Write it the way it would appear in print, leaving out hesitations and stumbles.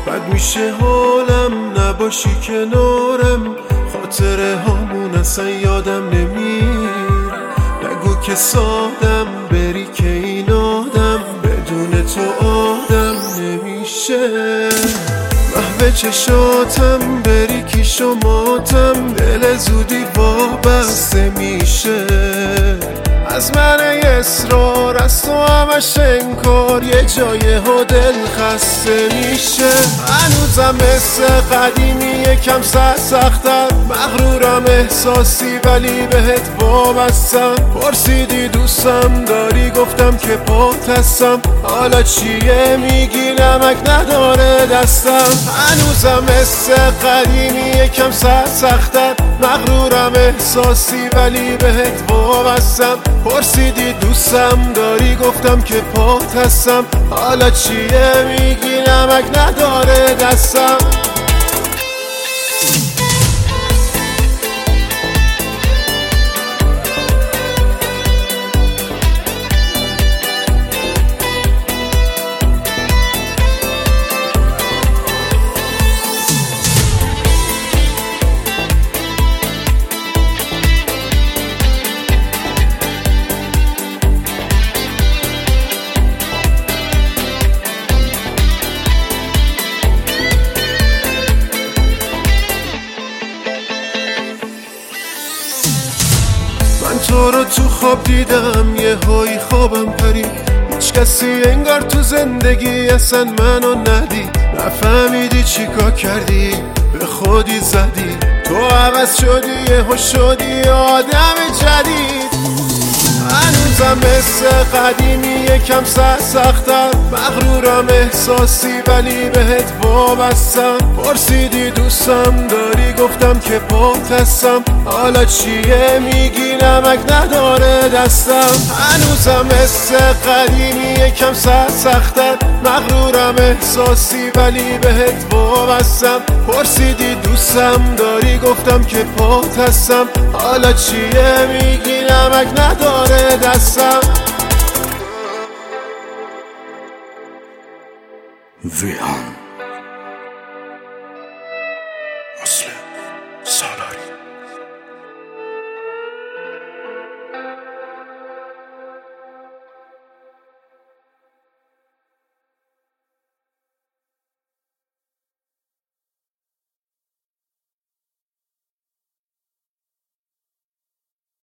بد میشه حالم نباشی کنارم، خاطره هامون اصلا یادم نمیر. نگو که سادم بری که این آدم بدون تو آدم نمیشه. محو چشاتم بری کیش و ماتم، دل زودی وابسته میشه. از من اصرار از تو همش انکار، یه جای ها دل خسته میشه. هنوزم مثل قدیمی یکم سخت‌تر، مغرورم احساسی ولی بهت وابستم. پرسیدی دوستم داری گفتم که پات هستم، حالا چیه میگی نمک نداره دستم. هنوزم مثل قدیمی یکم سخت‌تر، مغرورم احساسی ولی بهت وابستم. پرسیدی دوستم داری گفتم که پات هستم، حالا چیه میگی نمک نداره دستم. من تو رو تو خواب دیدم، یه هایی خوابم پرید. هیچ کسی انگار تو زندگی اصلا منو ندید. نفهمیدی چیکار کردی به خودی زدی، تو عوض شدی یهو شدی آدم جدید. هنوزم مثل قدیمی یکم سخت‌تر، مغرورم احساسی ولی بهت وابستم. پرسیدی دوستم داری گفتم که پات هستم، حالا چیه میگی نمک نداره دستم. هنوزم مثل قدیمی یکم سخت‌تر، مغرورم احساسی ولی بهت وابستم. پرسیدی دوستم داری گفتم که پات هستم، حالا چیه میگی نمک نداره دستم. ویان